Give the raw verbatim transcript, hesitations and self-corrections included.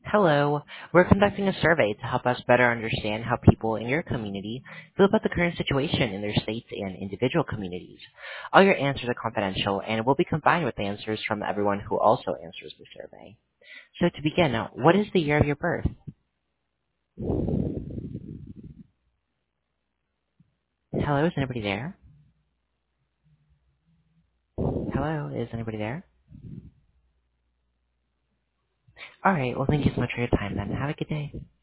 Hello. We're conducting a survey to help us better understand how people in your community feel about the current situation in their states and individual communities. All your answers are confidential and will be combined with answers from everyone who also answers the survey. So to begin, now, what is the year of your birth? Hello, is anybody there? Hello, is anybody there? All right, well, thank you so much for your time then. Have a good day.